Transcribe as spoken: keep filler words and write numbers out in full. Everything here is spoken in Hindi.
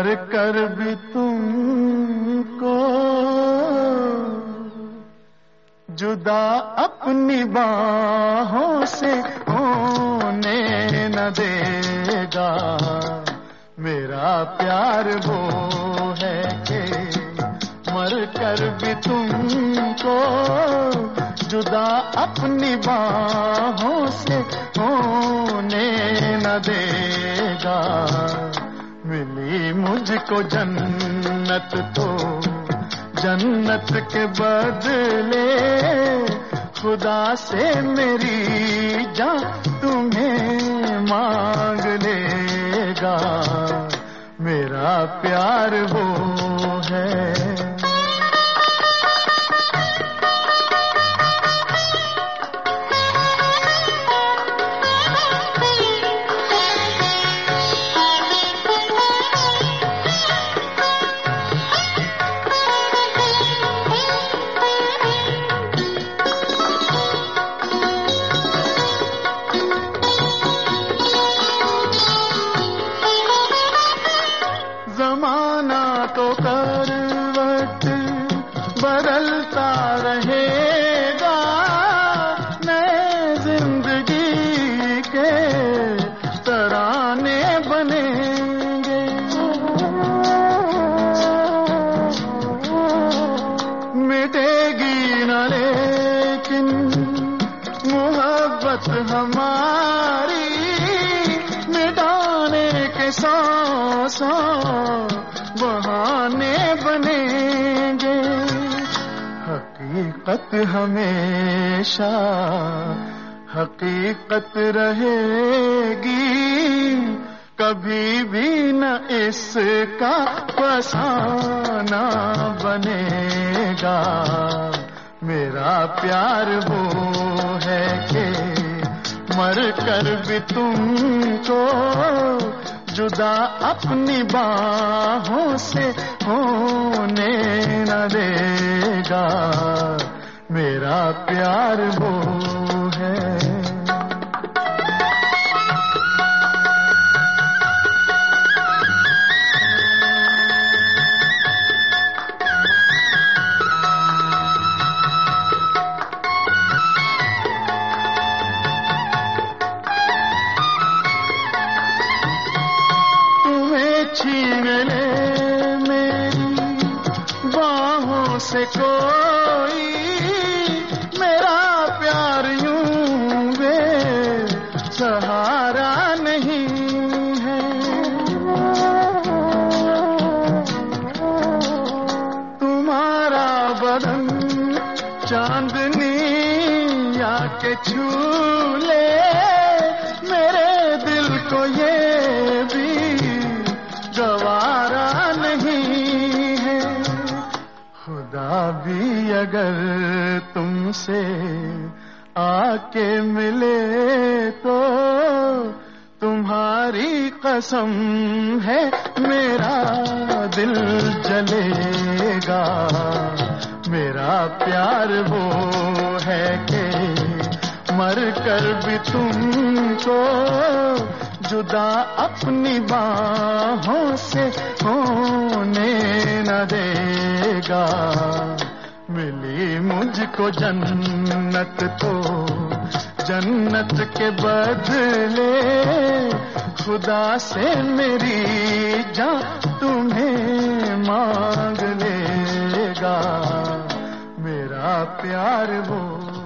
मर कर भी तुमको जुदा अपनी बाहों से होने न देगा। मेरा प्यार वो है कि मर कर भी तुमको जुदा अपनी बाहों से होने न देगा। मिली मुझको जन्नत तो जन्नत के बदले खुदा से मेरी जान तुम्हें मांग लेगा। मेरा प्यार वो है। ज़माना तो करवट बदलता रहेगा, नए जिंदगी के तराने बनेंगे। मिटेगी न लेकिन मोहब्बत हमारी, मिटाने के सौ सौ बहाने बनेंगे। हकीकत हमेशा हकीकत रहेगी, कभी भी न इसका फसाना बनेगा। मेरा प्यार वो है कि मर कर भी तुमको जुदा अपनी बाहों से होने न देगा। मेरा प्यार वो है। छीन ले मेरी बाहों से कोई, मेरा प्यार यूं वे सहारा नहीं है। तुम्हारा बदन चांदनी आके छू ले, मेरे दिल को ये भी गवारा नहीं है। खुदा भी अगर तुमसे आके मिले तो तुम्हारी कसम है मेरा दिल जलेगा। मेरा प्यार वो है कि मर कर भी तुमको जुदा अपनी बाहों से होने न देगा। मिली मुझको जन्नत तो जन्नत के बदले खुदा से मेरी जान तुम्हें मांग लेगा। मेरा प्यार वो